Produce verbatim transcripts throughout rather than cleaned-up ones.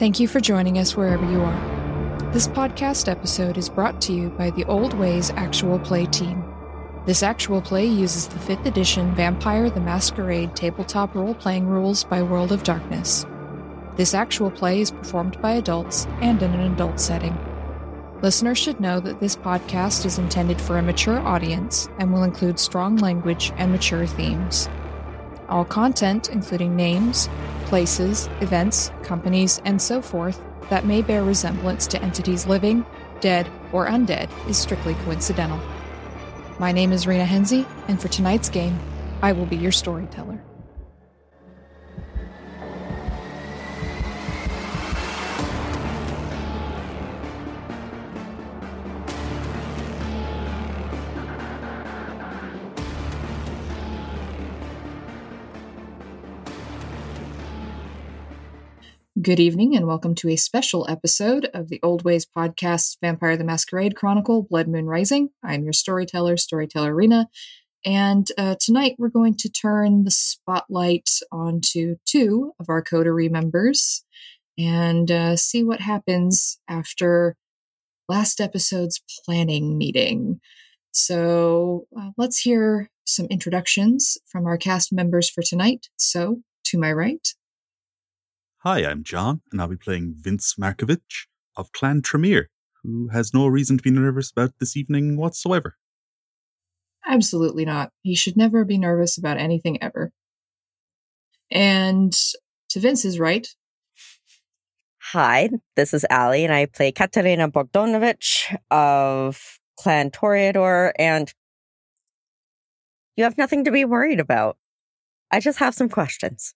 Thank you for joining us wherever you are. This podcast episode is brought to you by the Old Ways Actual Play team. This actual play uses the fifth edition Vampire the Masquerade tabletop role-playing rules by World of Darkness. This actual play is performed by adults and in an adult setting. Listeners should know that this podcast is intended for a mature audience and will include strong language and mature themes. All content, including names, places, events, companies, and so forth, that may bear resemblance to entities living, dead, or undead is strictly coincidental. My name is Rena Henze, and for tonight's game, I will be your storyteller. Good evening, and welcome to a special episode of the Old Ways podcast, Vampire the Masquerade Chronicle, Blood Moon Rising. I'm your storyteller, Storyteller Rena, and uh, tonight we're going to turn the spotlight onto two of our coterie members and uh, see what happens after last episode's planning meeting. So uh, let's hear some introductions from our cast members for tonight. So, to my right... Hi, I'm John, and I'll be playing Vince Markovich of Clan Tremere, who has no reason to be nervous about this evening whatsoever. Absolutely not. He should never be nervous about anything ever. And to Vince's right... Hi, this is Ali, and I play Katerina Bogdanovich of Clan Toreador, and you have nothing to be worried about. I just have some questions.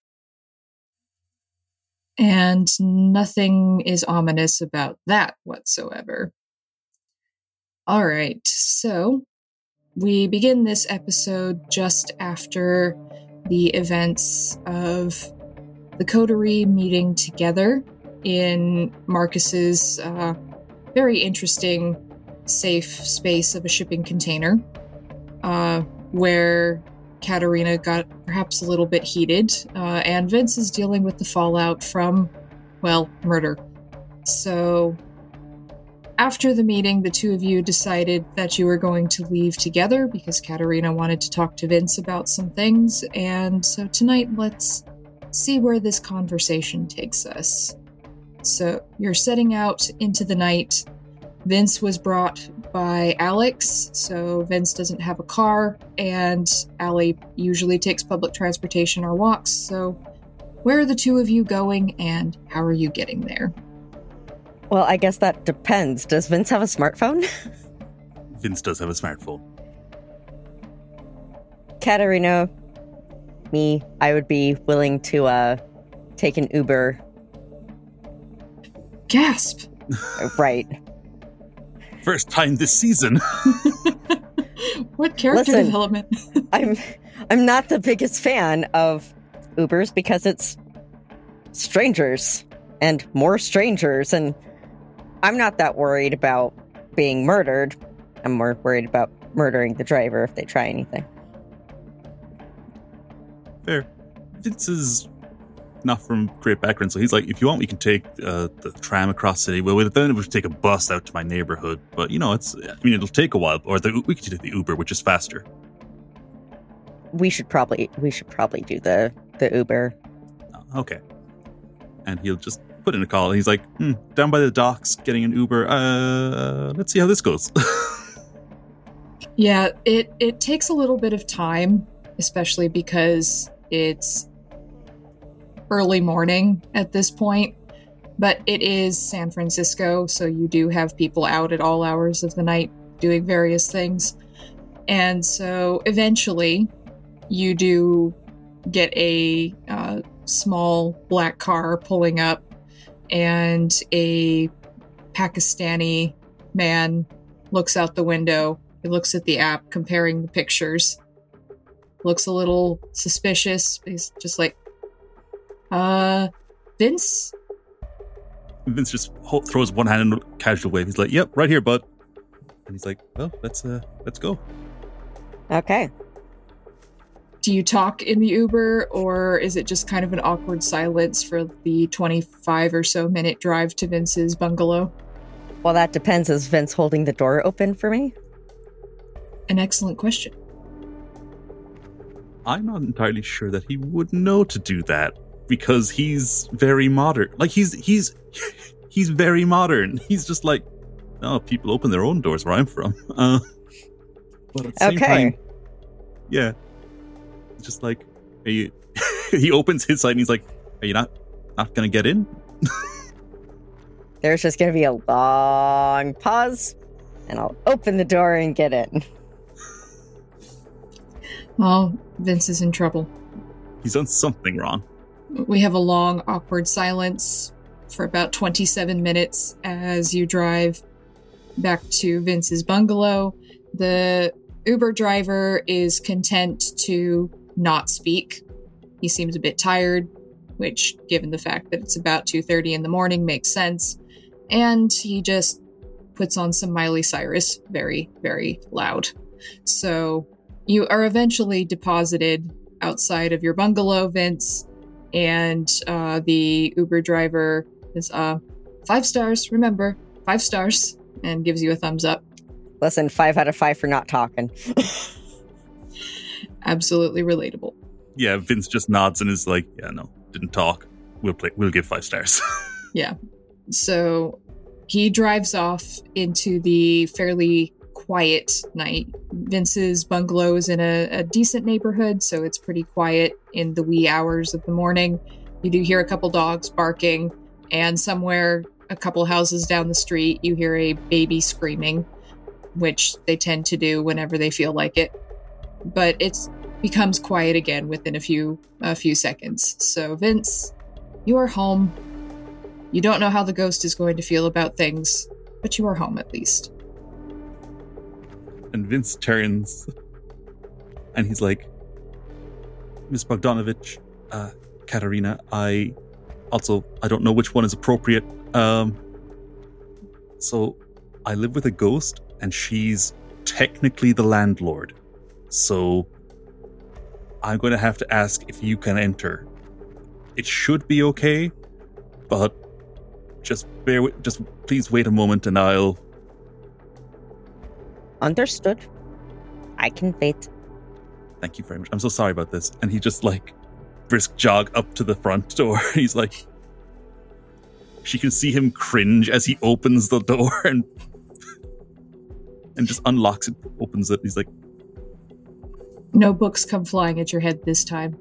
And nothing is ominous about that whatsoever. All right, so we begin this episode just after the events of the coterie meeting together in Marcus's uh, very interesting safe space of a shipping container, uh, where Katerina got perhaps a little bit heated, uh, and Vince is dealing with the fallout from, well, murder. So, after the meeting, the two of you decided that you were going to leave together because Katerina wanted to talk to Vince about some things, and so tonight let's see where this conversation takes us. So, you're setting out into the night. Vince was brought by Alex, so Vince doesn't have a car, and Allie usually takes public transportation or walks, so where are the two of you going, and how are you getting there? Well, I guess that depends. Does Vince have a smartphone? Vince does have a smartphone. Katerina, me, I would be willing to uh, take an Uber. Gasp! Right. First time this season. What character Listen, development? I'm I'm not the biggest fan of Ubers because it's strangers and more strangers, and I'm not that worried about being murdered. I'm more worried about murdering the driver if they try anything. Fair. Vince is not from great background, so he's like, if you want, we can take uh, the tram across the city. Well, then we should take a bus out to my neighborhood. But, you know, it's, I mean, it'll take a while. Or the, we could take the Uber, which is faster. We should probably, we should probably do the, the Uber. Okay. And he'll just put in a call. He's like, hmm, down by the docks, getting an Uber. Uh, let's see how this goes. Yeah, it, it takes a little bit of time, especially because it's early morning at this point, but it is San Francisco, so you do have people out at all hours of the night doing various things. And so eventually you do get a uh, small black car pulling up, and a Pakistani man looks out the window. He looks at the app, comparing the pictures. Looks a little suspicious. He's just like, Uh, Vince? Vince just ho- throws one hand in a casual wave. He's like, yep, right here, bud. And he's like, well, let's, uh, let's go. Okay. Do you talk in the Uber, or is it just kind of an awkward silence for the twenty-five or so minute drive to Vince's bungalow? Well, that depends. Is Vince holding the door open for me? An excellent question. I'm not entirely sure that he would know to do that because he's very modern. Like he's he's he's very modern. He's just like, no, people open their own doors where I'm from. Uh, but at the same Okay. time, yeah, it's just like, are you? He opens his side and he's like, are you not not gonna get in? There's just going to be a long pause, and I'll open the door and get in. Well, Vince is in trouble. He's done something wrong. We have a long, awkward silence for about twenty-seven minutes as you drive back to Vince's bungalow. The Uber driver is content to not speak. He seems a bit tired, which, given the fact that it's about two thirty in the morning, makes sense. And he just puts on some Miley Cyrus very, very loud. So you are eventually deposited outside of your bungalow, Vince, and uh, the Uber driver is uh, five stars, remember, five stars, and gives you a thumbs up. Listen, five out of five for not talking. Absolutely relatable. Yeah, Vince just nods and is like, yeah, no, didn't talk. We'll play. We'll give five stars. Yeah. So he drives off into the fairly quiet night. Vince's bungalow is in a, a decent neighborhood, so it's pretty quiet in the wee hours of the morning. You do hear a couple dogs barking, and somewhere a couple houses down the street, you hear a baby screaming, which they tend to do whenever they feel like it. But it's becomes quiet again within a few a few seconds. So Vince, you are home. You don't know how the ghost is going to feel about things, but you are home at least. And Vince turns and he's like, Miss Bogdanovich, uh, Katerina, I also, I don't know which one is appropriate. Um, so I live with a ghost and she's technically the landlord. So I'm going to have to ask if you can enter. It should be okay, but just bear with, just please wait a moment and I'll... Understood. I can wait. Thank you very much. I'm so sorry about this. And he just like brisk jog up to the front door. He's like, she can see him cringe as he opens the door and and just unlocks it, opens it. He's like, no books come flying at your head this time.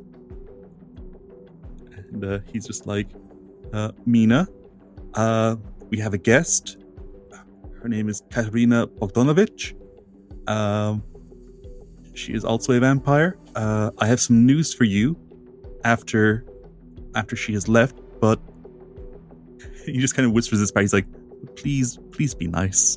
and uh, he's just like, uh, Mina, uh, we have a guest. Her name is Katerina Bogdanovich. Um, she is also a vampire. Uh, I have some news for you after after she has left, but he just kind of whispers this back. He's like, please, please be nice.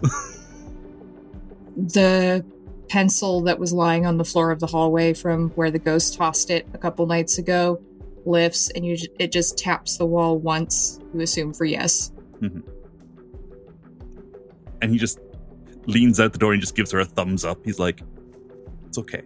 The pencil that was lying on the floor of the hallway from where the ghost tossed it a couple nights ago lifts, and you, it just taps the wall once, you assume for yes. Mm-hmm. And he just leans out the door and just gives her a thumbs up. He's like, it's okay.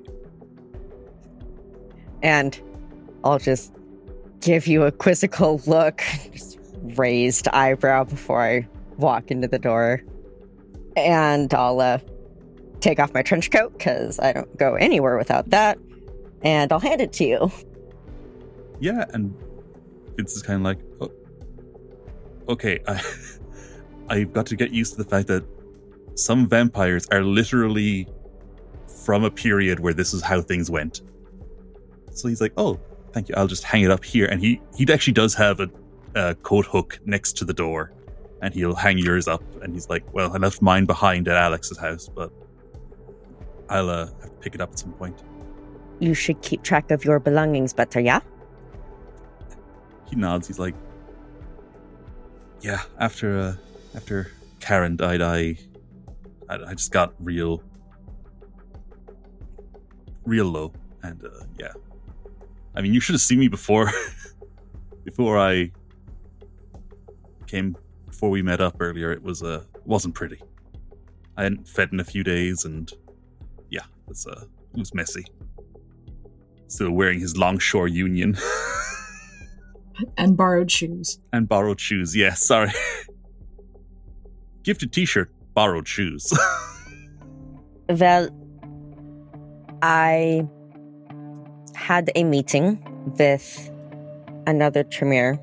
And I'll just give you a quizzical look, just raised eyebrow before I walk into the door. And I'll uh, take off my trench coat, because I don't go anywhere without that. And I'll hand it to you. Yeah, and Vince is kind of like, oh, okay, I, I've got to get used to the fact that some vampires are literally from a period where this is how things went. So he's like, oh, thank you, I'll just hang it up here. And he, he actually does have a, a coat hook next to the door, and he'll hang yours up. And he's like, well, I left mine behind at Alex's house, but I'll uh, have to pick it up at some point. You should keep track of your belongings better, yeah? He nods. He's like, yeah, after uh, after Karen died, I, I I just got real real low. And uh, yeah, I mean, you should have seen me before before I came before we met up earlier. It was uh wasn't pretty. I hadn't fed in a few days, and yeah, it's uh it was messy. Still wearing his Longshore Union. And borrowed shoes. And borrowed shoes, yes, sorry. Gifted t-shirt, borrowed shoes. Well, I had a meeting with another Tremere,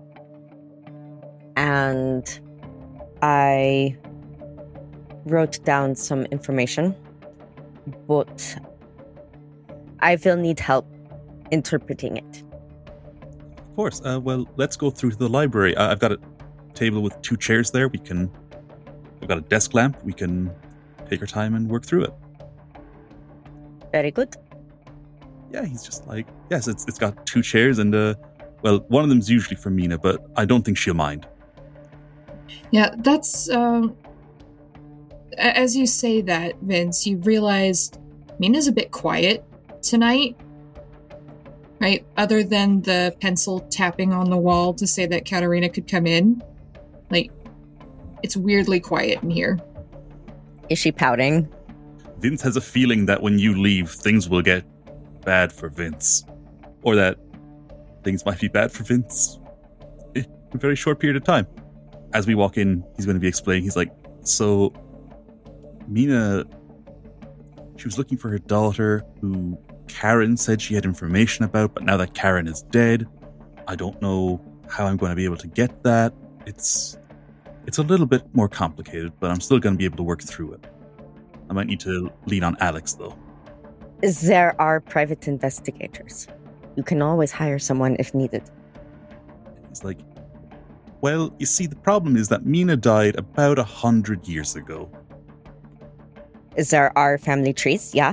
and I wrote down some information, but I will need help interpreting it. Of course. Uh, well, let's go through to the library. Uh, I've got a table with two chairs there. We can. I've got a desk lamp. We can take our time and work through it. Very good. Yeah, he's just like, yes, it's it's got two chairs and uh, well, one of them's usually for Mina, but I don't think she'll mind. Yeah, that's um. As you say that, Vince, you realize Mina's a bit quiet tonight. Right? Other than the pencil tapping on the wall to say that Katerina could come in. Like, it's weirdly quiet in here. Is she pouting? Vince has a feeling that when you leave, things will get bad for Vince. Or that things might be bad for Vince in a very short period of time. As we walk in, he's going to be explaining. He's like, so, Mina, she was looking for her daughter, who Karen said she had information about, but now that Karen is dead, I don't know how I'm going to be able to get that. It's it's a little bit more complicated, but I'm still going to be able to work through it. I might need to lean on Alex, though. There are private investigators. You can always hire someone if needed. He's like, well, you see, the problem is that Mina died about a hundred years ago. Is there our family trees? Yeah.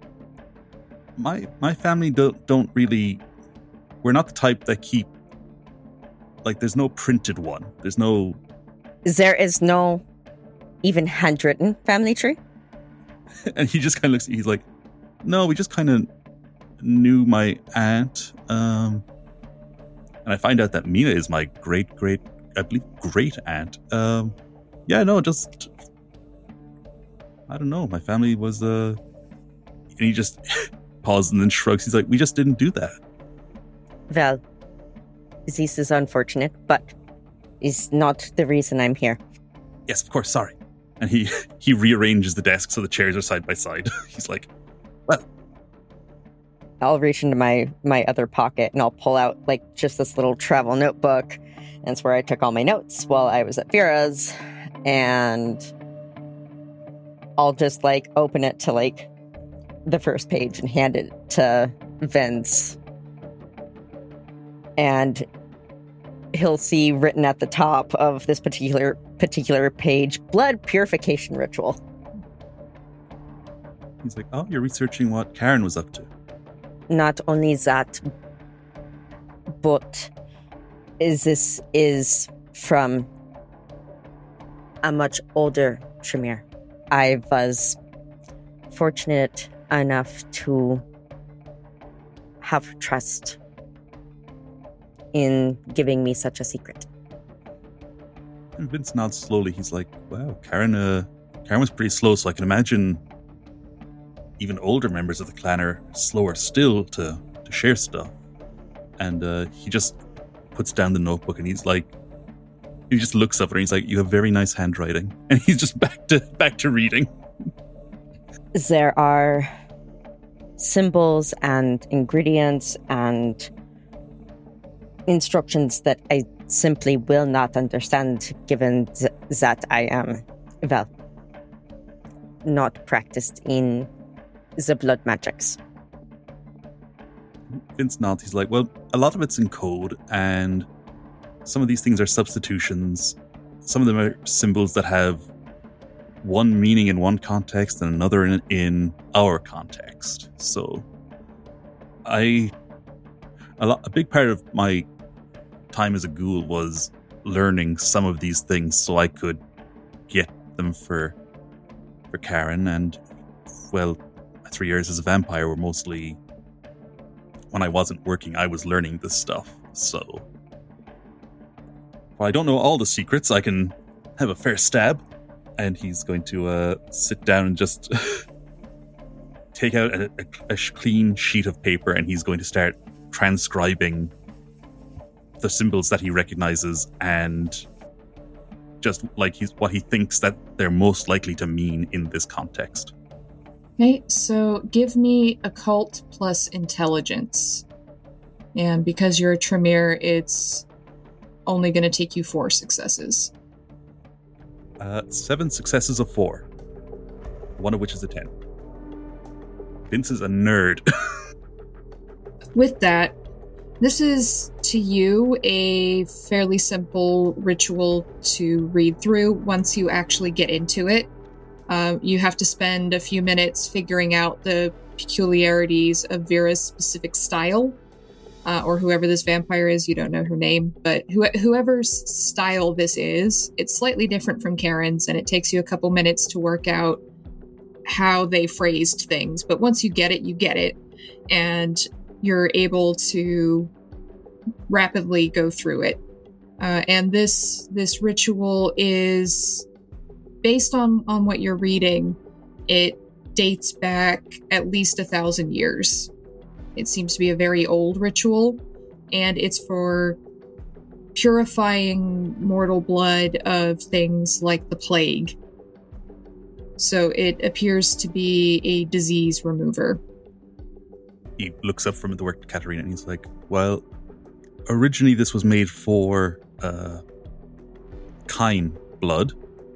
My my family don't don't really. We're not the type that keep. Like, there's no printed one. There's no. There is no even handwritten family tree? And he just kind of looks. He's like, no, we just kind of knew my aunt. Um, and I find out that Mina is my great great, I believe, great aunt. Um, yeah, no, just. I don't know. My family was. Uh, and he just. Pauses and then shrugs. He's like, we just didn't do that. Well, this is unfortunate, but is not the reason I'm here. Yes, of course, sorry. And he he rearranges the desk so the chairs are side by side. He's like, well. I'll reach into my, my other pocket and I'll pull out like just this little travel notebook. And it's where I took all my notes while I was at Vera's. And I'll just like open it to like the first page and hand it to Vince. And he'll see written at the top of this particular particular page, blood purification ritual. He's like, oh, you're researching what Karen was up to. Not only that, but is this is from a much older Tremere. I was fortunate enough to have trust in giving me such a secret. And Vince nods slowly. He's like, wow, Karen, uh, Karen was pretty slow, so I can imagine even older members of the clan are slower still to, to share stuff. And uh, he just puts down the notebook and he's like, he just looks up at her and he's like, you have very nice handwriting. And he's just back to back to reading. There are symbols and ingredients and instructions that I simply will not understand, given th- that I am, well, not practiced in the blood magics. Vince nods. He's like, well, a lot of it's in code, and some of these things are substitutions. Some of them are symbols that have one meaning in one context and another in, in our context. So, I, a, lot, a big part of my time as a ghoul was learning some of these things so I could get them for for Karen. And, well, my three years as a vampire were mostly, when I wasn't working, I was learning this stuff. So, while I don't know all the secrets, I can have a fair stab. And he's going to uh, sit down and just take out a, a, a clean sheet of paper and he's going to start transcribing the symbols that he recognizes and just like he's what he thinks that they're most likely to mean in this context. Okay, so give me occult plus intelligence. And because you're a Tremere, it's only going to take you four successes. Uh, seven successes of four. One of which is a ten. Vince is a nerd. With that, this is, to you, a fairly simple ritual to read through once you actually get into it. Um, you have to spend a few minutes figuring out the peculiarities of Vera's specific style, uh, or whoever this vampire is. You don't know her name, but who- whoever's style this is, it's slightly different from Karen's, and it takes you a couple minutes to work out how they phrased things. But once you get it, you get it, and you're able to rapidly go through it. Uh, and this this ritual is based on, on what you're reading. It dates back at least a thousand years. It seems to be a very old ritual, and it's for purifying mortal blood of things like the plague. So it appears to be a disease remover. He looks up from the work to Katerina and he's like, well, originally this was made for uh, kine blood,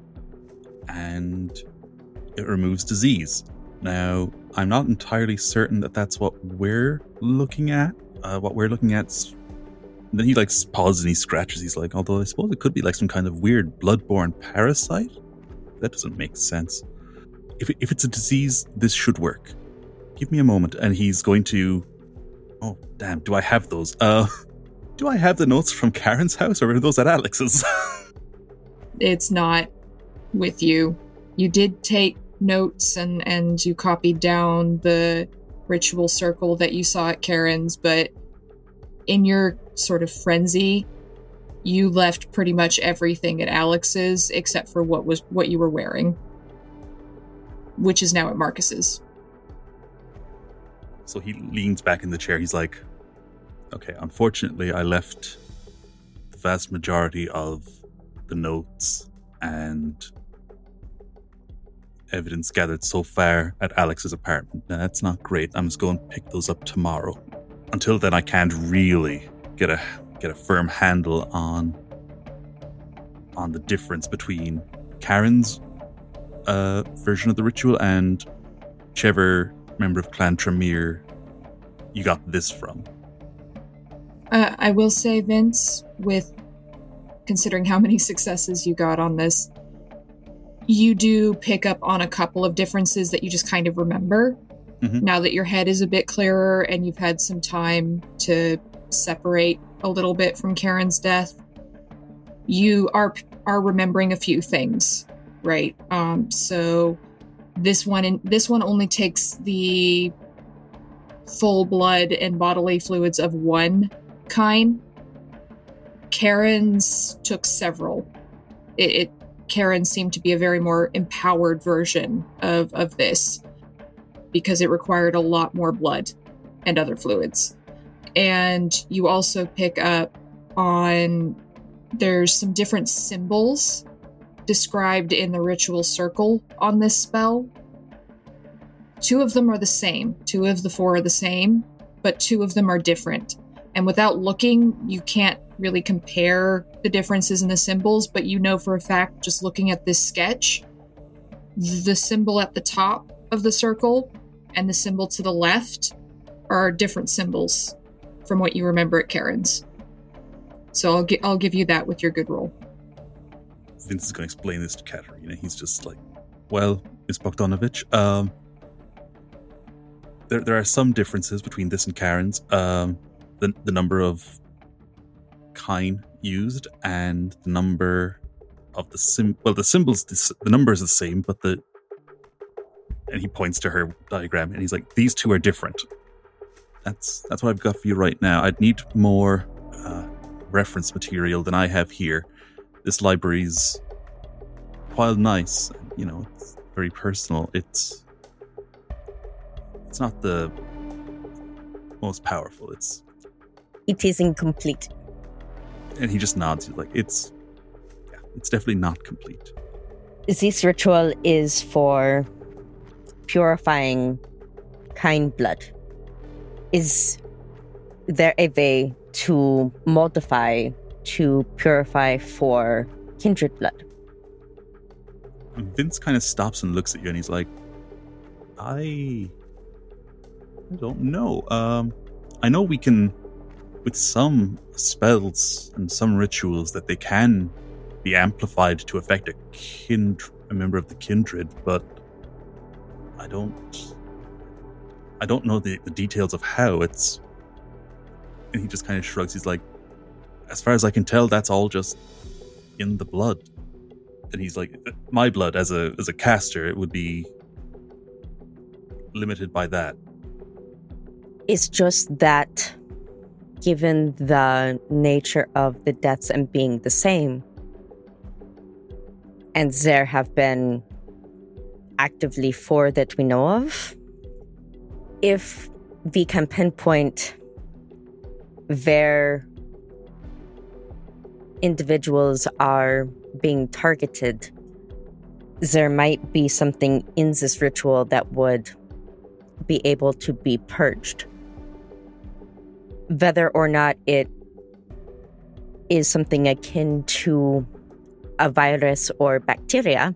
and it removes disease. Now, I'm not entirely certain that that's what we're looking at. Uh, what we're looking at. And then he like pauses and he scratches. He's like, although I suppose it could be like some kind of weird blood-borne parasite. That doesn't make sense. If if it's a disease, this should work. Give me a moment. And he's going to... Oh, damn. Do I have those? Uh, do I have the notes from Karen's house, or are those at Alex's? It's not with you. You did take notes and, and you copied down the ritual circle that you saw at Karen's, but in your sort of frenzy, you left pretty much everything at Alex's except for what was what you were wearing, which is now at Marcus's. So he leans back in the chair. He's like, okay, unfortunately, I left the vast majority of the notes and evidence gathered so far at Alex's apartment. Now, that's not great. I'm just going to pick those up tomorrow. Until then, I can't really get a get a firm handle on on the difference between Karen's uh, version of the ritual and whichever member of Clan Tremere you got this from. Uh, I will say, Vince, with considering how many successes you got on this, you do pick up on a couple of differences that you just kind of remember. Mm-hmm. Now that your head is a bit clearer and you've had some time to separate a little bit from Karen's death, you are are remembering a few things, right? Um, so this one in, this one only takes the full blood and bodily fluids of one kind. Karen's took several. It, it Karen seemed to be a very more empowered version of, of this because it required a lot more blood and other fluids. And you also pick up on there's some different symbols described in the ritual circle on this spell. Two of them are the same. Two of the four are the same, but two of them are different. And without looking, you can't really compare the differences in the symbols, but you know for a fact, just looking at this sketch, the symbol at the top of the circle and the symbol to the left are different symbols from what you remember at Karen's. So I'll, gi- I'll give you that with your good roll. Vince is going to explain this to Katerina. He's just like, well, Miss Bogdanovich, um, there there are some differences between this and Karen's. Um, the the number of kine used and the number of the sim. Well, the symbols, the, the number is the same, but the and he points to her diagram and he's like, these two are different. That's that's what I've got for you right now. I'd need more uh, reference material than I have here. This library's, while nice, you know, it's very personal. It's it's not the most powerful. It's It is incomplete. and he just nods. He's like, it's yeah, it's definitely not complete. This ritual is for purifying kind blood. Is there a way to modify to purify for kindred blood? And Vince kind of stops and looks at you, and he's like, I, I don't know. Um, I know we can, with some spells and some rituals, that they can be amplified to affect a kind, a member of the kindred, but I don't, I don't know the, the details of how. It's, and he just kind of shrugs. He's like, as far as I can tell, that's all just in the blood. And he's like, my blood as a as a caster, it would be limited by that. It's just that, given the nature of the deaths and being the same, and there have been actively four that we know of, if we can pinpoint where individuals are being targeted, there might be something in this ritual that would be able to be purged. Whether or not it is something akin to a virus or bacteria,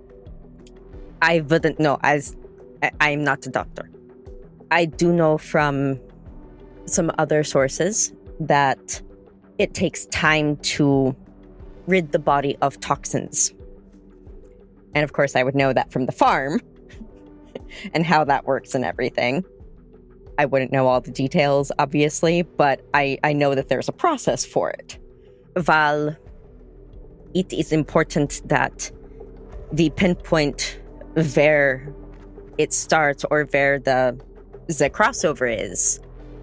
I wouldn't know, as I, I'm not a doctor. I do know from some other sources that it takes time to rid the body of toxins. And of course, I would know that from the farm and how that works and everything. I wouldn't know all the details, obviously, but I, I know that there's a process for it. While it is important that the pinpoint where it starts or where the, the crossover is,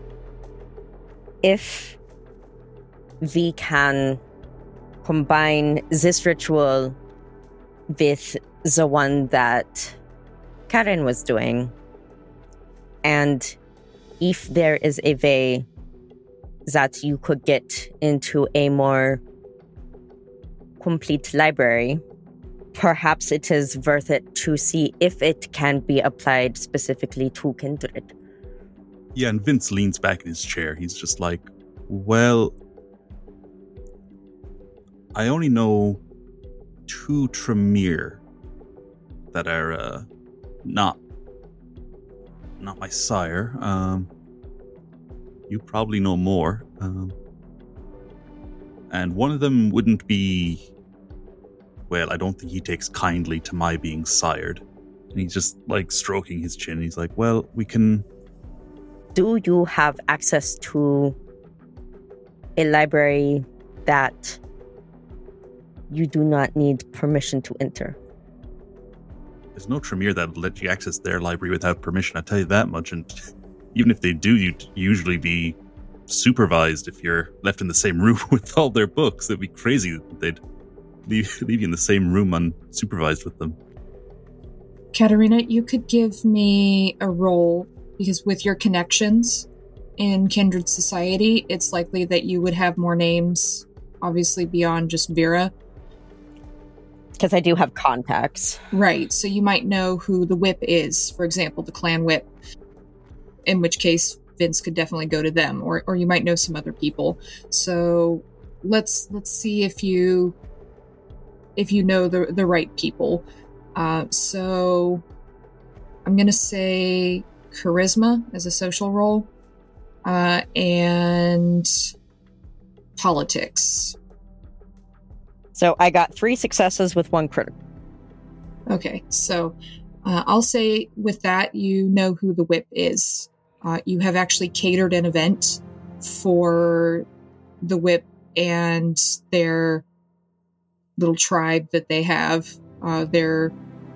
if we can combine this ritual with the one that Karen was doing, and if there is a way that you could get into a more complete library, perhaps it is worth it to see if it can be applied specifically to kindred. Yeah, and Vince leans back in his chair. He's just like, well, I only know two Tremere that are uh, not not my sire. Um, you probably know more. Um, and one of them wouldn't be... Well, I don't think he takes kindly to my being sired. And he's just, like, stroking his chin. He's like, well, we can... Do you have access to a library that you do not need permission to enter? There's no Tremere that'll let you access their library without permission, I'll tell you that much. And even if they do, you'd usually be supervised if you're left in the same room with all their books. It'd be crazy that they'd leave, leave you in the same room unsupervised with them. Katerina, you could give me a roll, because with your connections in Kindred Society, it's likely that you would have more names, obviously beyond just Vera. Because I do have contacts. Right, so you might know who the whip is, for example, the clan whip, in which case Vince could definitely go to them, or or you might know some other people. So let's let's see if you if you know the the right people. Uh, so I'm gonna say charisma as a social role, uh, and politics. So I got three successes with one critical. Okay, so uh, I'll say with that, you know who the whip is. Uh, you have actually catered an event for the whip and their little tribe that they have, uh, their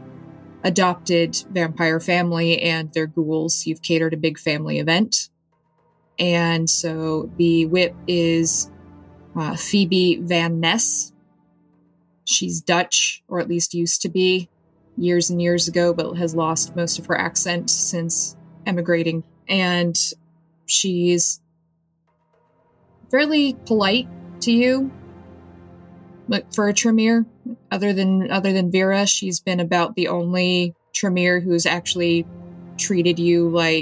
adopted vampire family and their ghouls. You've catered a big family event. And so the whip is uh, Phoebe Van Ness. She's Dutch, or at least used to be, years and years ago, but has lost most of her accent since emigrating, and she's fairly polite to you. But for a Tremere, other than other than Vera, she's been about the only Tremere who's actually treated you like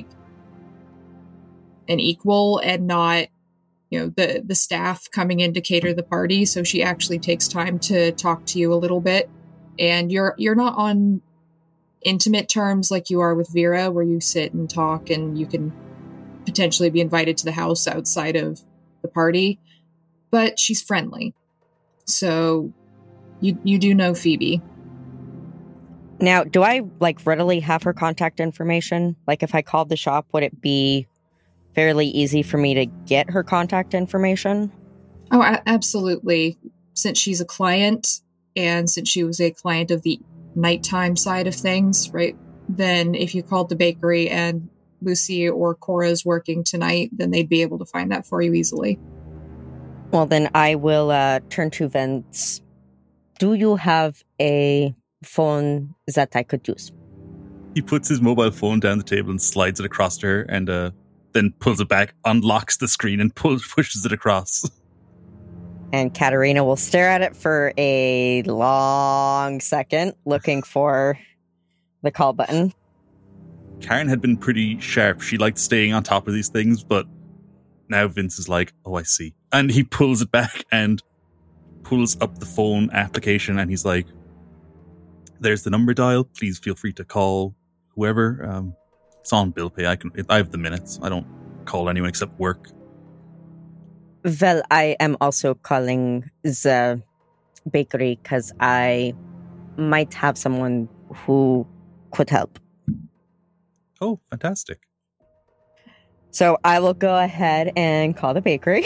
an equal and not, you know, the the staff coming in to cater the party. So she actually takes time to talk to you a little bit, and you're you're not on intimate terms like you are with Vera, where you sit and talk and you can potentially be invited to the house outside of the party, but she's friendly. So you you do know Phoebe. Now, do I, like, readily have her contact information? Like, if I called the shop, would it be fairly easy for me to get her contact information? Oh, a- absolutely. Since she's a client, and since she was a client of the nighttime side of things, right? Then if you called the bakery and Lucy or Cora's working tonight, then they'd be able to find that for you easily. Well, then I will uh, turn to Vince. Do you have a phone that I could use? He puts his mobile phone down the table and slides it across to her, and uh, then pulls it back, unlocks the screen, and pulls pushes it across. And Katerina will stare at it for a long second, looking for the call button. Karen had been pretty sharp. She liked staying on top of these things, but now Vince is like, oh, I see. And he pulls it back and pulls up the phone application, and he's like, there's the number dial. Please feel free to call whoever. Um, it's on bill pay. I can. I have the minutes. I don't call anyone except work. Well, I am also calling the bakery because I might have someone who could help. Oh, fantastic. So I will go ahead and call the bakery.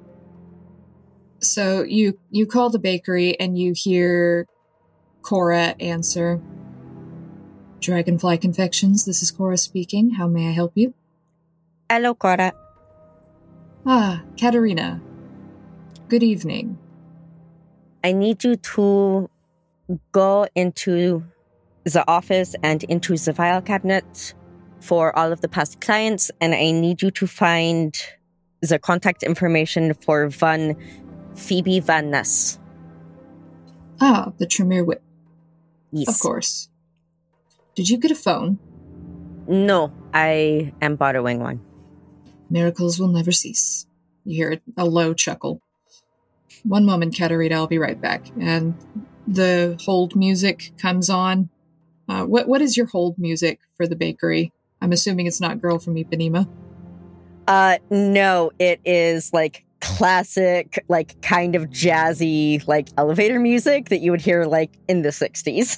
So you you call the bakery and you hear Cora answer. Dragonfly Confections, this is Cora speaking. How may I help you? Hello, Cora. Ah, Katerina. Good evening. I need you to go into the office and into the file cabinet for all of the past clients, and I need you to find the contact information for one Phoebe Van Ness. Ah, the Tremere Whip. Yes. Of course. Did you get a phone? No, I am borrowing one. Miracles will never cease. You hear a low chuckle. One moment, Katerina, I'll be right back. And the hold music comes on. Uh, what What is your hold music for the bakery? I'm assuming it's not Girl from Ipanema. Uh, no, it is like classic, like kind of jazzy, like elevator music that you would hear like in the sixties.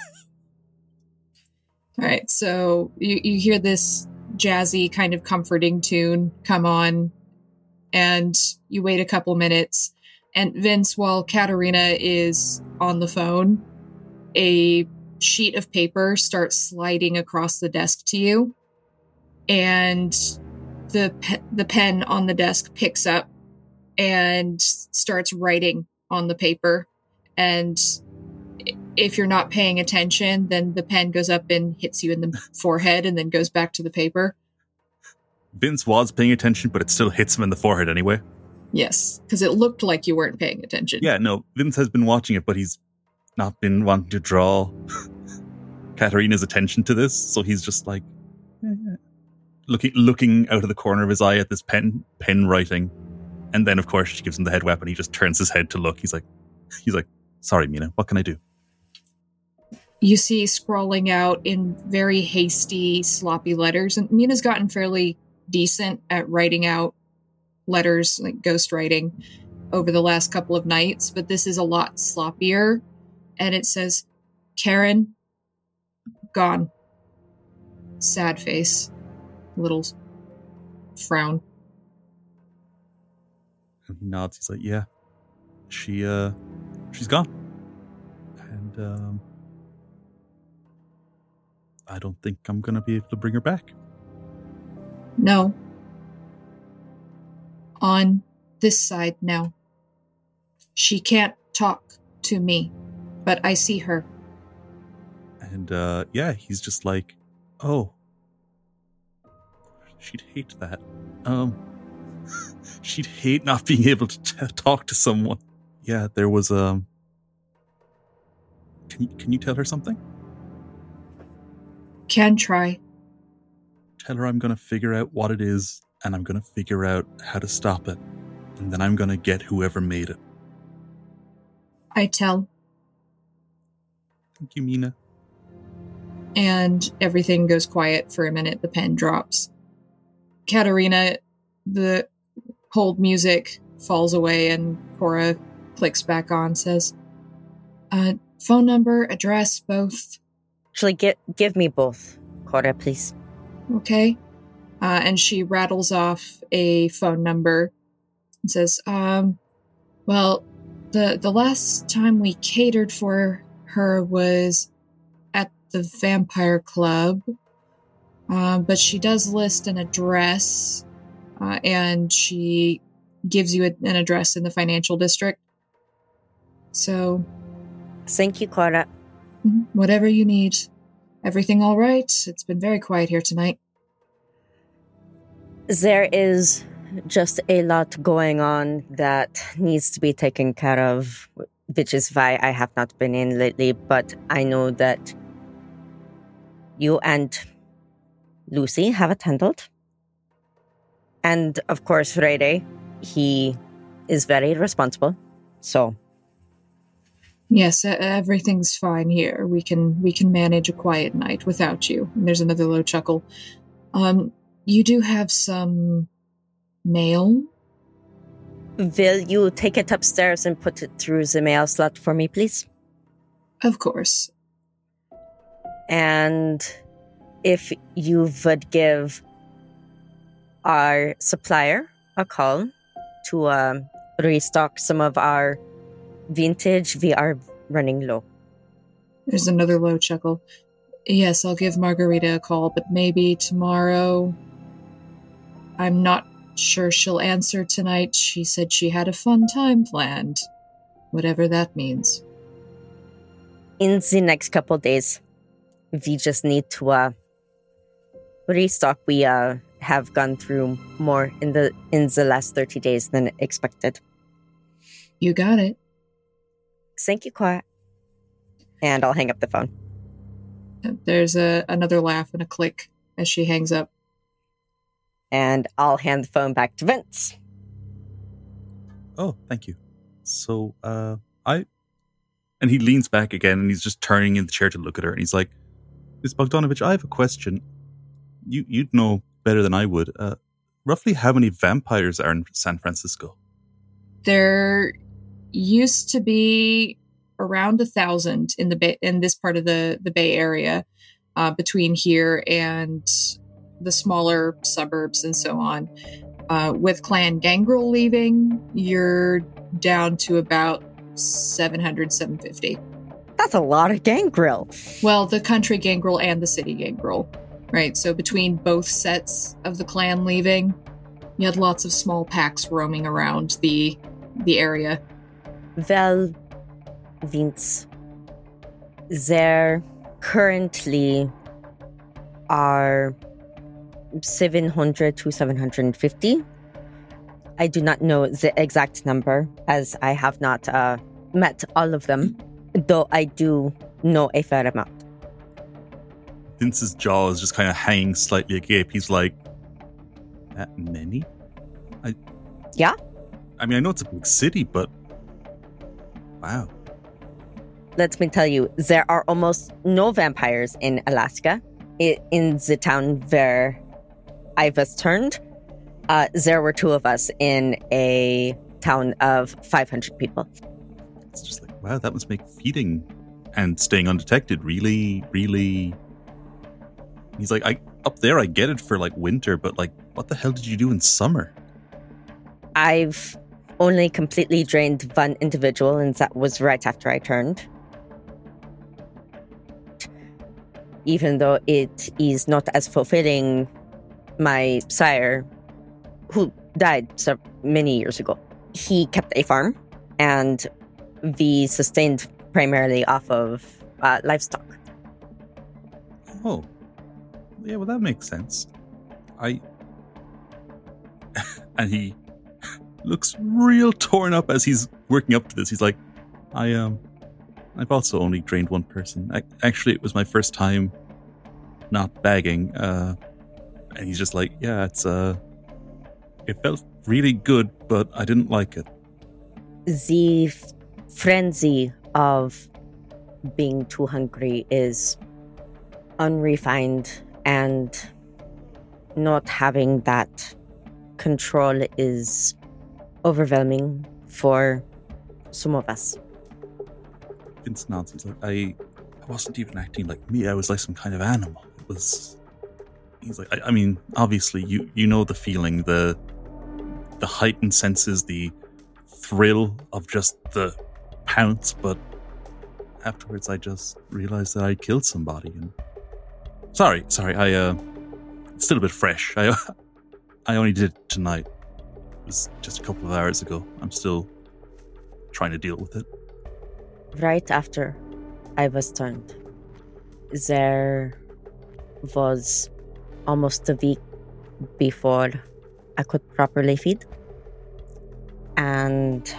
All right, so you, you hear this jazzy kind of comforting tune come on, and you wait a couple minutes. And Vince, while Katerina is on the phone, a sheet of paper starts sliding across the desk to you, and the pe- the pen on the desk picks up and starts writing on the paper. And if you're not paying attention, then the pen goes up and hits you in the forehead and then goes back to the paper. Vince was paying attention, but it still hits him in the forehead anyway. Yes, because it looked like you weren't paying attention. Yeah, no, Vince has been watching it, but he's not been wanting to draw Katerina's attention to this, so he's just like eh, looking looking out of the corner of his eye at this pen pen writing, and then of course she gives him the head weapon. He just turns his head to look. He's like, he's like, sorry, Mina, what can I do? You see scrawling out in very hasty, sloppy letters, and Mina's gotten fairly decent at writing out letters, like ghostwriting, over the last couple of nights, but this is a lot sloppier. And it says, Karen, gone. Sad face. Little frown. And he nods. He's like, yeah, she, uh, she's gone. And, um, I don't think I'm going to be able to bring her back. No. On this side now. She can't talk to me, but I see her. And, uh, yeah, he's just like, oh, She'd hate that. Um, she'd hate not being able to t- talk to someone. Yeah, there was um. Can you can you tell her something? Can try. Tell her I'm gonna figure out what it is, and I'm gonna figure out how to stop it, and then I'm gonna get whoever made it. I tell. Thank you, Mina. And everything goes quiet for a minute. The pen drops. Katerina, the hold music falls away, and Cora clicks back on, says, uh, phone number, address, both. Actually, give, give me both, Cora, please. Okay. Uh, and she rattles off a phone number and says, um, well, the, the last time we catered for her was at the Vampire Club, uh, but she does list an address, uh, and she gives you a, an address in the financial district. So... Thank you, Cora. Whatever you need. Everything all right? It's been very quiet here tonight. There is just a lot going on that needs to be taken care of, which is why I have not been in lately, but I know that you and Lucy have attended. And, of course, Rede, he is very responsible, so... Yes, everything's fine here. We can we can manage a quiet night without you. And there's another low chuckle. Um, you do have some mail? Will you take it upstairs and put it through the mail slot for me, please? Of course. And if you would give our supplier a call to um, restock some of our vintage, we are running low. There's another low chuckle. Yes, I'll give Margarita a call, but maybe tomorrow. I'm not sure she'll answer tonight. She said she had a fun time planned. Whatever that means. In the next couple days, we just need to uh, restock. We uh, have gone through more in the in the last thirty days than expected. You got it. Thank you, Cora. And I'll hang up the phone. There's a another laugh and a click as she hangs up. And I'll hand the phone back to Vince. Oh, thank you. So, uh, I... And he leans back again, and he's just turning in the chair to look at her, and he's like, Miss Bogdanovich, I have a question. You, you'd know better than I would. Uh, roughly how many vampires are in San Francisco? There used to be around a thousand in the bay, in this part of the, the Bay Area, uh, between here and the smaller suburbs and so on. Uh, with Clan Gangrel leaving, you're down to about seven hundred, seven fifty. That's a lot of Gangrel. Well, the country Gangrel and the city Gangrel, right? So between both sets of the clan leaving, you had lots of small packs roaming around the the area. Well, Vince, there currently are seven hundred to seven hundred fifty. I do not know the exact number, as I have not uh, met all of them, though I do know a fair amount. Vince's jaw is just kind of hanging slightly agape. He's like, that many? I, yeah? I mean, I know it's a big city, but wow. Let me tell you, there are almost no vampires in Alaska. I, in the town where I was turned, uh, there were two of us in a town of five hundred people. It's just like, wow, that must make feeding and staying undetected really, really... He's like, I up there, I get it for like winter, but like, what the hell did you do in summer? I've only completely drained one individual, and that was right after I turned. Even though it is not as fulfilling, my sire, who died so many years ago, he kept a farm, and we sustained primarily off of uh, livestock. Oh. Yeah, well, that makes sense. I And he looks real torn up as he's working up to this. He's like, I, um, I've also only trained one person. I, actually, it was my first time not bagging. Uh, and he's just like, yeah, it's, uh, it felt really good, but I didn't like it. The f- frenzy of being too hungry is unrefined, and not having that control is overwhelming for some of us. Vince nods. He's like, I, I wasn't even acting like me. I was like some kind of animal. It was. He's like, I, I mean, obviously, you you know the feeling, the the heightened senses, the thrill of just the pounce. But afterwards, I just realized that I killed somebody. And sorry, sorry, I uh, it's still a bit fresh. I I only did it tonight. It was just a couple of hours ago. I'm still trying to deal with it. Right after I was turned, there was almost a week before I could properly feed. And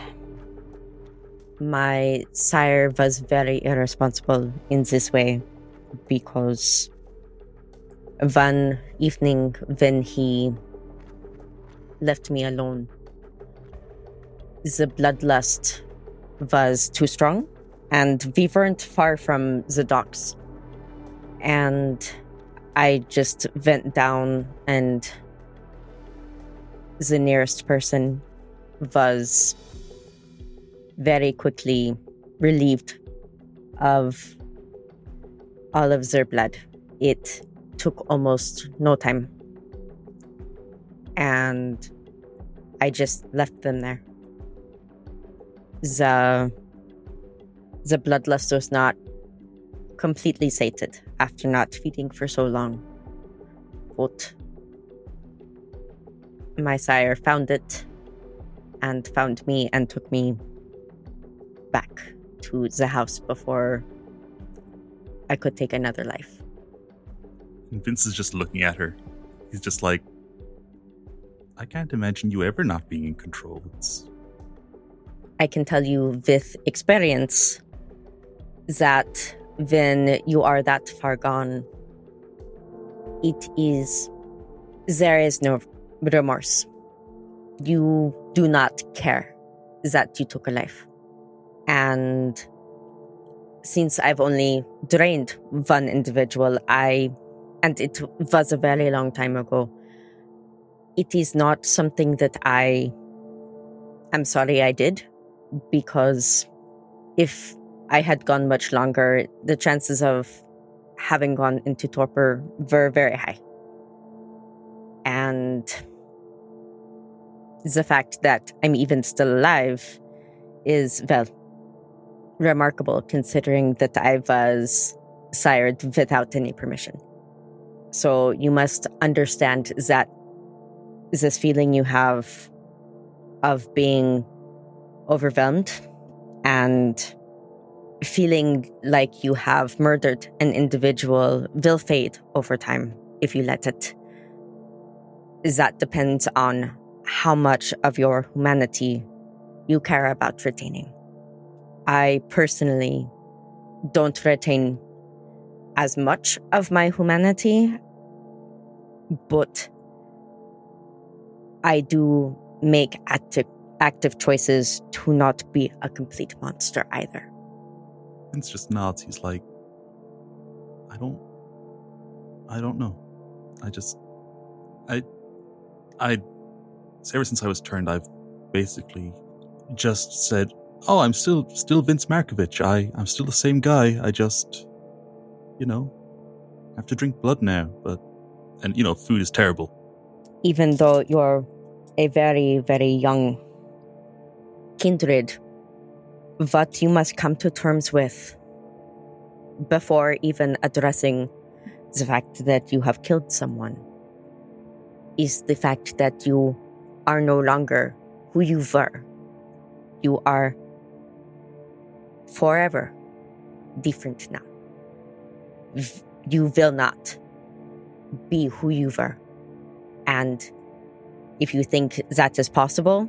my sire was very irresponsible in this way, because one evening when he left me alone, the bloodlust was too strong, and we weren't far from the docks. And I just went down, and the nearest person was very quickly relieved of all of their blood. It took almost no time. And I just left them there. The, the bloodlust was not completely sated after not feeding for so long. But my sire found it and found me and took me back to the house before I could take another life. And Vince is just looking at her. He's just like, I can't imagine you ever not being in control. It's... I can tell you with experience that when you are that far gone, it is, there is no remorse. You do not care that you took a life. And since I've only drained one individual, I, and it was a very long time ago, it is not something that I am sorry I did, because if I had gone much longer, the chances of having gone into torpor were very high. And the fact that I'm even still alive is, well, remarkable, considering that I was sired without any permission. So you must understand that this feeling you have of being overwhelmed and feeling like you have murdered an individual will fade over time if you let it. That depends on how much of your humanity you care about retaining. I personally don't retain as much of my humanity, but I do make active active choices to not be a complete monster either. Vince just nods. He's like, I don't, I don't know. I just, I, I, ever since I was turned, I've basically just said, oh, I'm still, still Vince Markovich. I, I'm still the same guy. I just, you know, have to drink blood now. But, and you know, food is terrible. Even though you're a very, very young kindred, what you must come to terms with before even addressing the fact that you have killed someone is the fact that you are no longer who you were. You are forever different now. You will not be who you were. And if you think that is possible,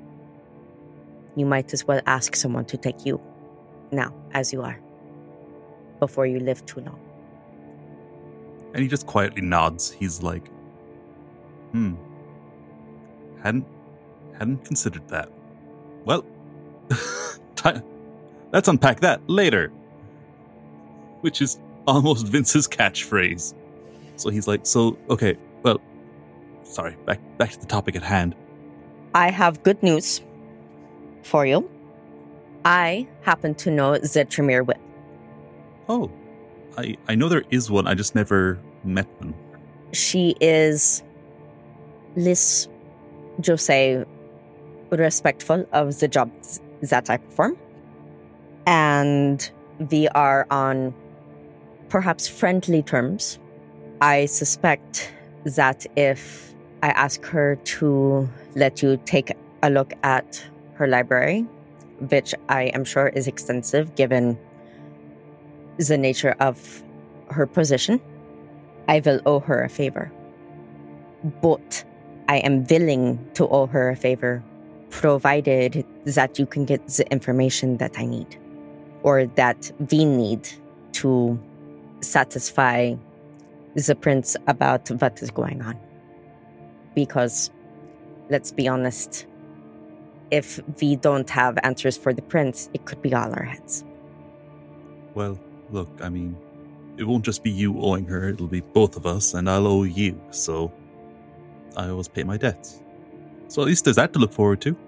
you might as well ask someone to take you now, as you are, before you live too long. And he just quietly nods. He's like, hmm, hadn't, hadn't considered that. Well, time, let's unpack that later. Which is almost Vince's catchphrase. So he's like, so, okay, well, sorry, back back to the topic at hand. I have good news for you. I happen to know Zetremir Whip. Oh, I, I know there is one, I just never met them. She is, let's just say, respectful of the job that I perform. And we are on perhaps friendly terms. I suspect that if I ask her to let you take a look at her library, which I am sure is extensive given the nature of her position, I will owe her a favor. But I am willing to owe her a favor, provided that you can get the information that I need, or that we need to satisfy the prince about what is going on. Because, let's be honest, if we don't have answers for the prince, it could be all our heads. Well, look, I mean, it won't just be you owing her, it'll be both of us, and I'll owe you, so I always pay my debts. So at least there's that to look forward to.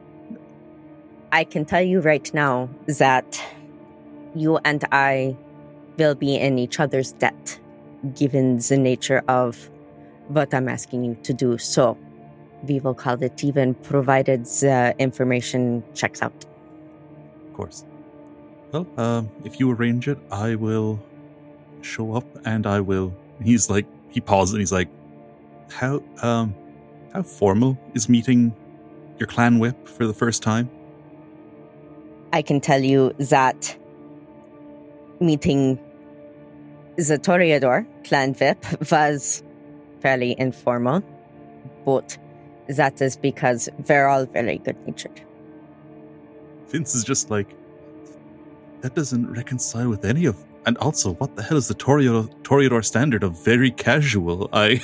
I can tell you right now that you and I will be in each other's debt, given the nature of what I'm asking you to do. So we will call it even, provided the information checks out. Of course. Well, um, if you arrange it, I will show up and I will... He's like, he pauses and he's like, how, um, how formal is meeting your clan whip for the first time? I can tell you that meeting the Toreador clan whip was fairly informal, but that is because they're all very good-natured. Vince is just like, that doesn't reconcile with any of... And also, what the hell is the Toreador, Toreador standard of very casual? I...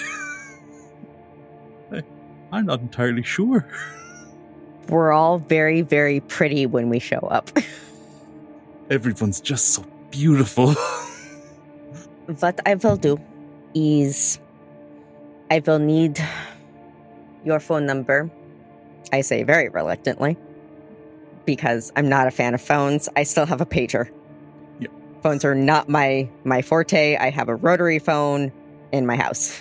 I... I'm not entirely sure. We're all very, very pretty when we show up. Everyone's just so beautiful. What I will do is I will need your phone number. I say very reluctantly, because I'm not a fan of phones. I still have a pager. Yep. Phones are not my, my forte. I have a rotary phone in my house.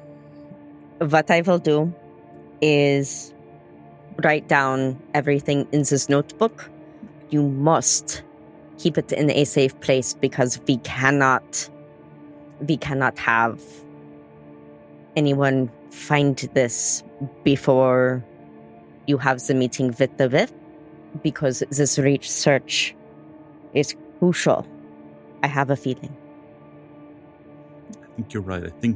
What I will do is write down everything in this notebook. You must keep it in a safe place, because we cannot... We cannot have anyone find this before you have the meeting with the V I P, because this research is crucial. I have a feeling. I think you're right. I think...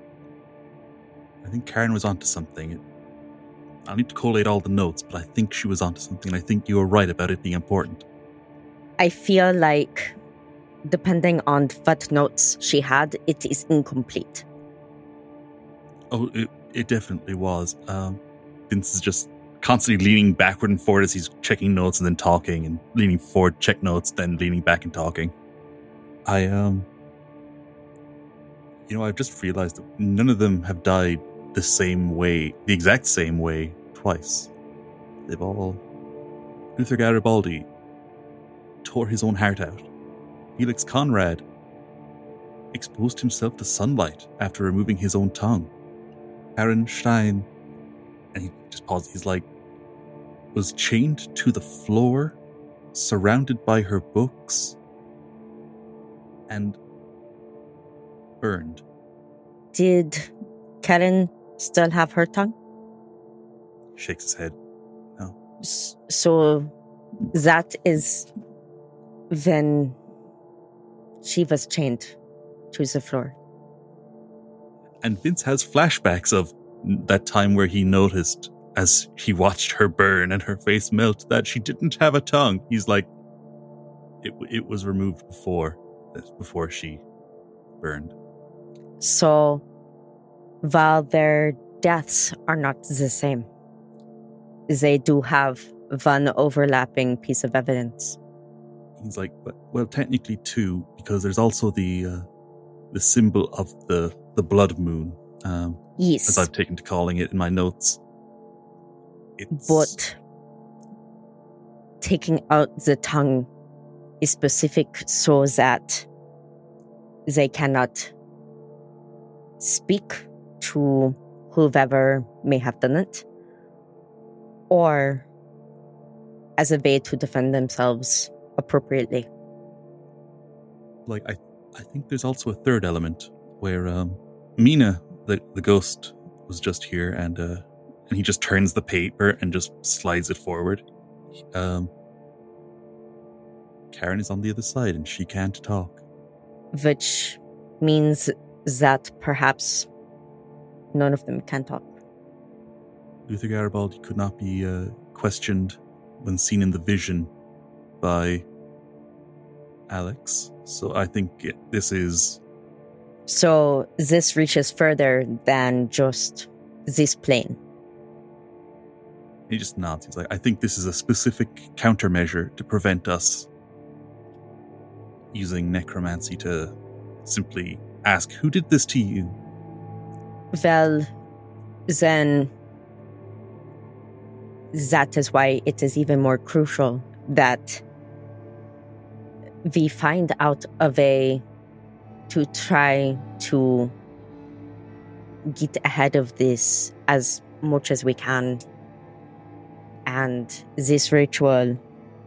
I think Karen was onto something. I'll need to collate all the notes, but I think she was onto something. I think you were right about it being important. I feel like, depending on what notes she had, it is incomplete. Oh, it, it definitely was. Um, Vince is just constantly leaning backward and forward as he's checking notes and then talking, and leaning forward, check notes, then leaning back and talking. I, um... You know, I've just realized that none of them have died the same way, the exact same way, twice. They've all... Luther Garibaldi tore his own heart out. Felix Conrad exposed himself to sunlight after removing his own tongue. Aaron Stein, and he just paused, he's like, was chained to the floor, surrounded by her books, and burned. Did Karen still have her tongue? Shakes his head. No. S- so that is when she was chained to the floor. And Vince has flashbacks of that time where he noticed as he watched her burn and her face melt that she didn't have a tongue. He's like, it it was removed before before she burned. So, while their deaths are not the same, they do have one overlapping piece of evidence. He's like, well, well technically two, because there's also the uh, the symbol of the, the blood moon. Um, Yes. As I've taken to calling it in my notes. It's... But taking out the tongue is specific so that they cannot speak to whoever may have done it, or as a way to defend themselves appropriately. Like, I, I think there's also a third element where um, Mina, the, the ghost, was just here, and uh, and he just turns the paper and just slides it forward. Um, Karen is on the other side, and she can't talk. Which means that perhaps none of them can talk. Luther Garibaldi could not be uh, questioned when seen in the vision by Alex, so I think it, this is... So this reaches further than just this plane. He just nods. He's like, I think this is a specific countermeasure to prevent us using necromancy to simply ask, who did this to you? Well, then that is why it is even more crucial that we find out a way to try to get ahead of this as much as we can. And this ritual,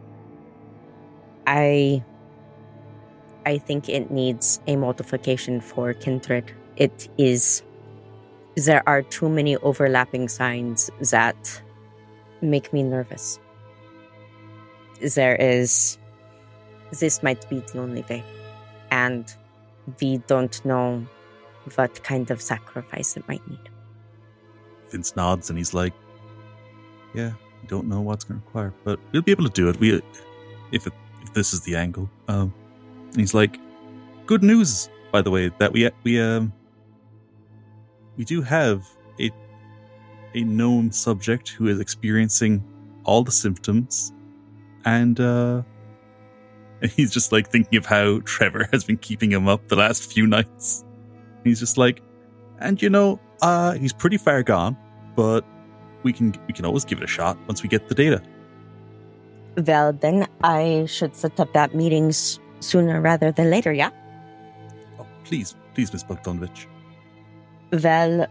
I I think it needs a modification for Kindred. It is, there are too many overlapping signs that make me nervous. There is, this might be the only way. And we don't know what kind of sacrifice it might need. Vince nods and he's like, yeah, we don't know what's going to require, but we'll be able to do it. We, if it, if this is the angle. Um, and he's like, good news, by the way, that we we um we do have a a known subject who is experiencing all the symptoms, and uh, he's just like thinking of how Trevor has been keeping him up the last few nights. And he's just like, and you know, uh, he's pretty far gone, but we can we can always give it a shot once we get the data. Well, then I should set up that meetings sooner rather than later, yeah? Oh, please, please, Miss Bogdanovich. Well,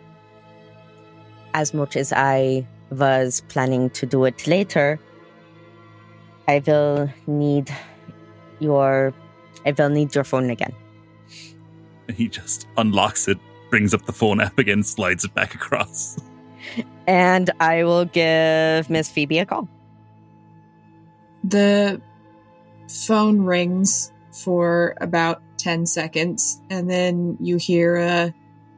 as much as I was planning to do it later, I will need your, I will need your phone again. And he just unlocks it, brings up the phone app again, slides it back across. And I will give Miss Phoebe a call. The phone rings for about ten seconds, and then you hear a...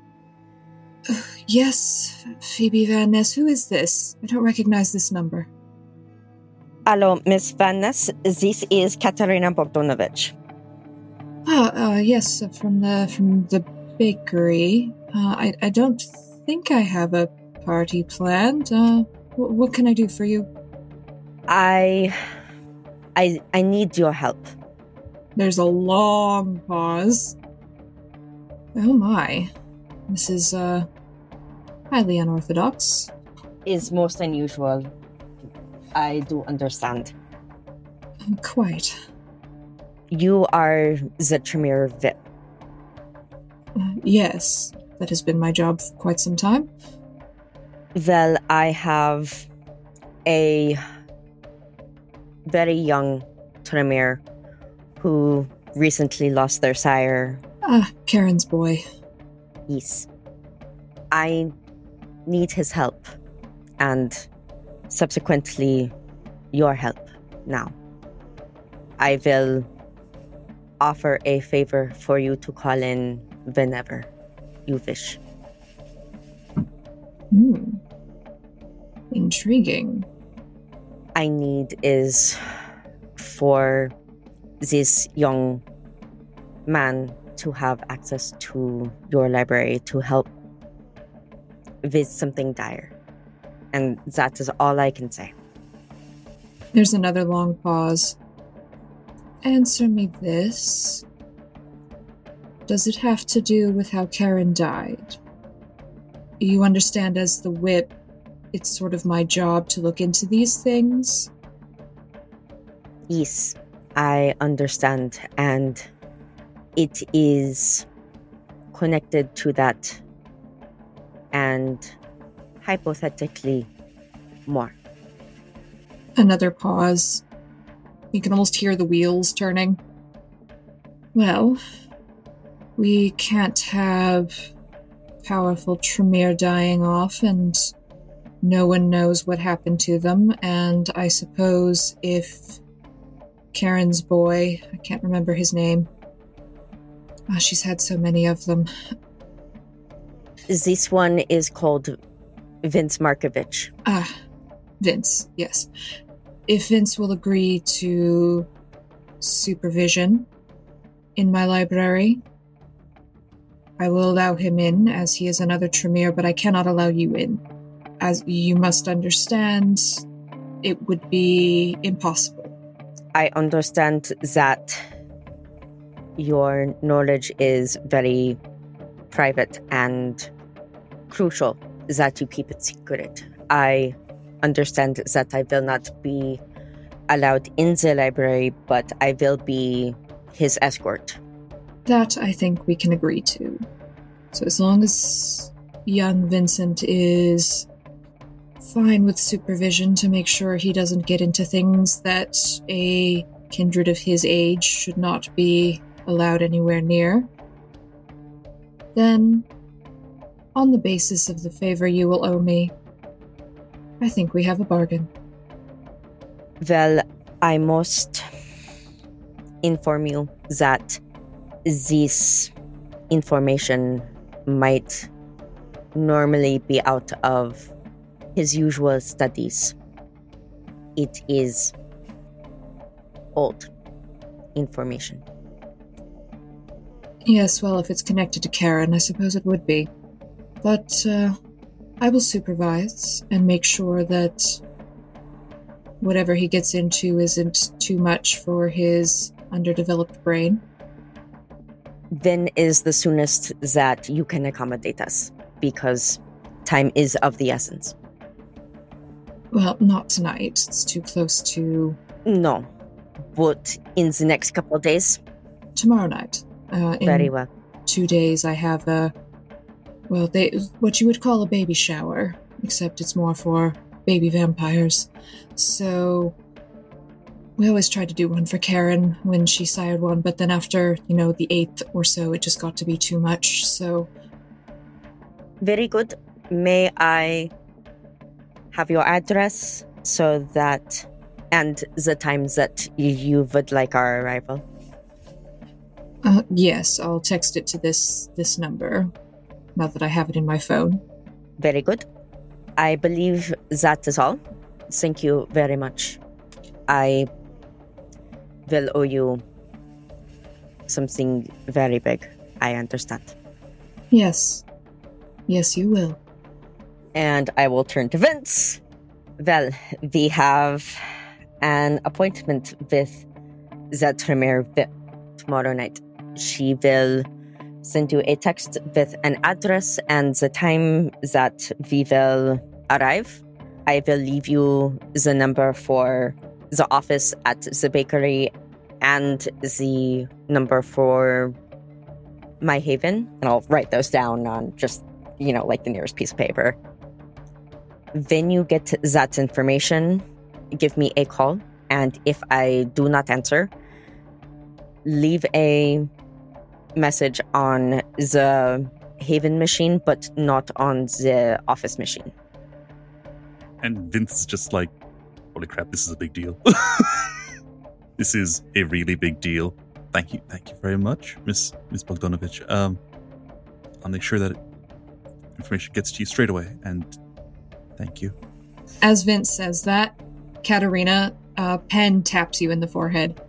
Yes, Phoebe Van Ness, who is this? I don't recognize this number. Hello, Miss Van Ness. This is Katerina Bogdanovich. Ah, uh, yes, from the from the bakery. Uh, I I don't think I have a party planned. Uh, w- what can I do for you? I, I, I need your help. There's a long pause. Oh my, this is uh highly unorthodox. Is most unusual. I do understand. Quite. You are the Tremere V I P. Uh, yes, that has been my job for quite some time. Well, I have a very young Tremere who recently lost their sire. Ah, Karen's boy. Yes. I need his help, and subsequently your help now. I will offer a favor for you to call in whenever you wish. Hmm. Intriguing. I need is for this young man to have access to your library to help with something dire. And that is all I can say. There's another long pause. Answer me this. Does it have to do with how Karen died? You understand, as the whip, it's sort of my job to look into these things? Yes, I understand, and it is connected to that, and hypothetically more. Another pause. You can almost hear the wheels turning. Well, we can't have powerful Tremere dying off, and no one knows what happened to them, and I suppose if Karen's boy, I can't remember his name. Oh, she's had so many of them. This one is called Vince Markovich. Ah, Vince, yes. If Vince will agree to supervision in my library, I will allow him in, as he is another Tremere, but I cannot allow you in. As you must understand, it would be impossible. I understand that your knowledge is very private and crucial that you keep it secret. I understand that I will not be allowed in the library, but I will be his escort. That I think we can agree to. So as long as young Vincent is fine with supervision to make sure he doesn't get into things that a kindred of his age should not be allowed anywhere near, then, on the basis of the favor you will owe me, I think we have a bargain. Well, I must inform you that this information might normally be out of his usual studies. It is old information. Yes, well, if it's connected to Karen, I suppose it would be. But uh, I will supervise and make sure that whatever he gets into isn't too much for his underdeveloped brain. Then is the soonest that you can accommodate us, because time is of the essence. Well, not tonight. It's too close to... No, but in the next couple of days? Tomorrow night. Uh, in Very well. Two days I have a... Well, they what you would call a baby shower, except it's more for baby vampires. So... we always tried to do one for Karen when she sired one, but then after, you know, the eighth or so, it just got to be too much, so... Very good. May I have your address so that... and the times that you would like our arrival? Uh, yes, I'll text it to this this number, now that I have it in my phone. Very good. I believe that is all. Thank you very much. I will owe you something very big, I understand. Yes. Yes, you will. And I will turn to Vince. Well, we have an appointment with the Tremere tomorrow night. She will send you a text with an address and the time that we will arrive. I will leave you the number for the office at the bakery and the number for My Haven. And I'll write those down on just, you know, like the nearest piece of paper. When you get that information, give me a call. And if I do not answer, leave a message on the Haven machine, but not on the office machine. And Vince is just like, holy crap, this is a big deal. This is a really big deal. Thank you. Thank you very much, Miss Miss Bogdanovich. Um, I'll make sure that information gets to you straight away. And thank you. As Vince says that, Katerina, uh, pen taps you in the forehead.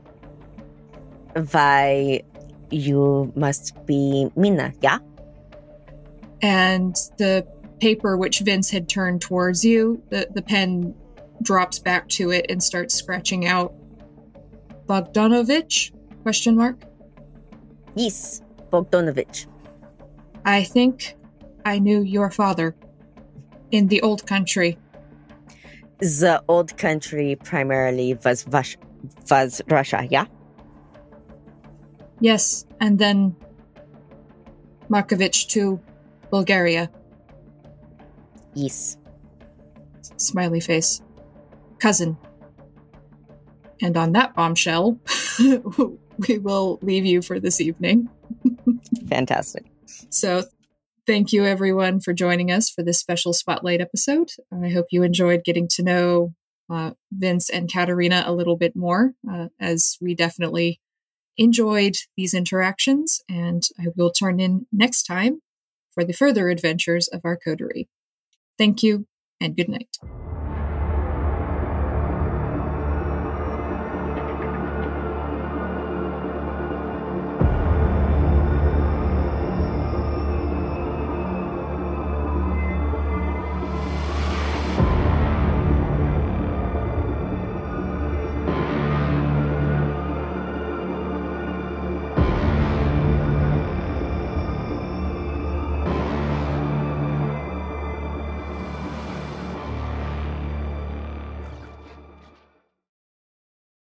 Why, you must be Mina, yeah? And the paper which Vince had turned towards you, the, the pen drops back to it and starts scratching out Bogdanovich? Question mark. Yes, Bogdanovich. I think I knew your father in the old country. The old country primarily was, was, was Russia, yeah? Yes, and then Markovich to Bulgaria. Yes. Smiley face. Cousin. And on that bombshell, we will leave you for this evening. Fantastic. So thank you everyone for joining us for this special Spotlight episode. I hope you enjoyed getting to know uh, Vince and Katerina a little bit more, uh, as we definitely enjoyed these interactions, and I will turn in next time for the further adventures of our coterie. Thank you, and good night.